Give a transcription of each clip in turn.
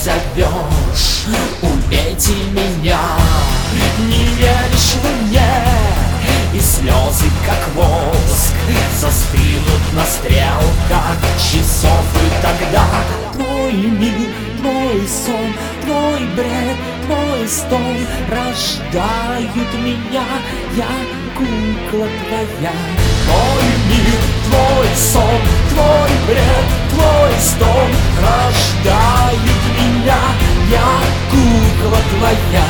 зовешь, убейте меня. Не веришь мне, и слезы, как воск, застынут на стрелках часов. И тогда твой мир, твой сон, твой бред, твой стон рождают меня, я кукла твоя. Твой мир, твой сон, твой бред, твой стон рождают меня, я кукла твоя.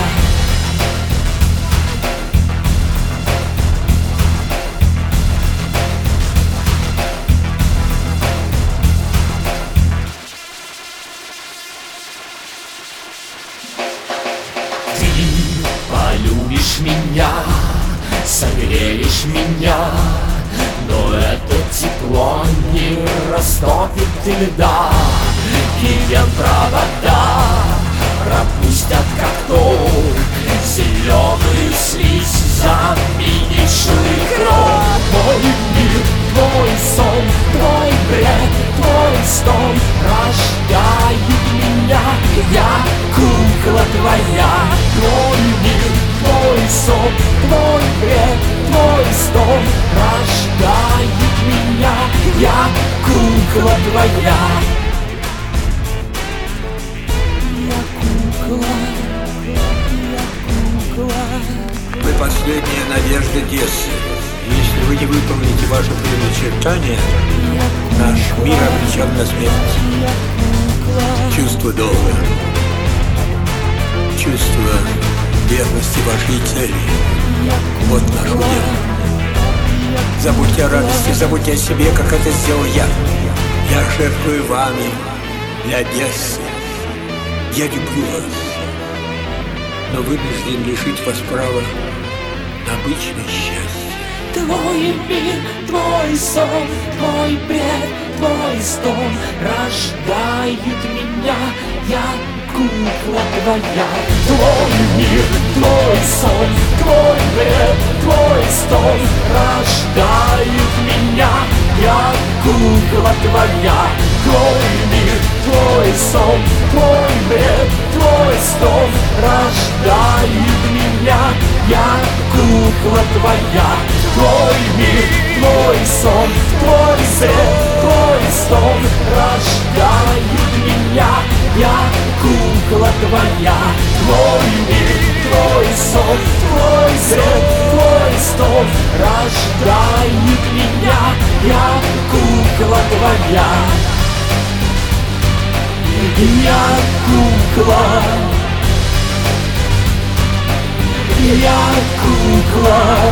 Полюбишь меня, согреешь меня, но это тепло не растопит льда. И ветровода пропустят, как ток, зеленую слизь заменившую кровь. Твой мир, твой сон, твой бред, твой стон рождают меня, я кукла твоя. Твой мир, твой сон, твой бред, твой стон рождают меня, я кукла твоя. Я кукла, я кукла. Вы последняя надежда Одессы. Если вы не выполните ваше предначертание, наш мир обречен на смерть. Чувство долга, чувство верности вашей цели. Вот наш удел. Забудьте о радости, забудьте о себе, как это сделал я. Я жертвую вами для Одессы. Я люблю вас, но вынужден лишить вас права на обычное счастье. Твой мир, твой сон, твой бред, твой стон рождают меня, я кукла твоя. Твой мир, твой сон, твой бред, твой стон рождают меня, я кукла твоя. Твой мир, твой сон, твой бред, твой стон рождают меня, я кукла твоя. Твой мир, твой сон, твой бред, твой стон рождают меня, я кукла твоя. Твой мир, твой сон, твой бред, твой стон рождают меня, я кукла твоя. Я кукла, я кукла.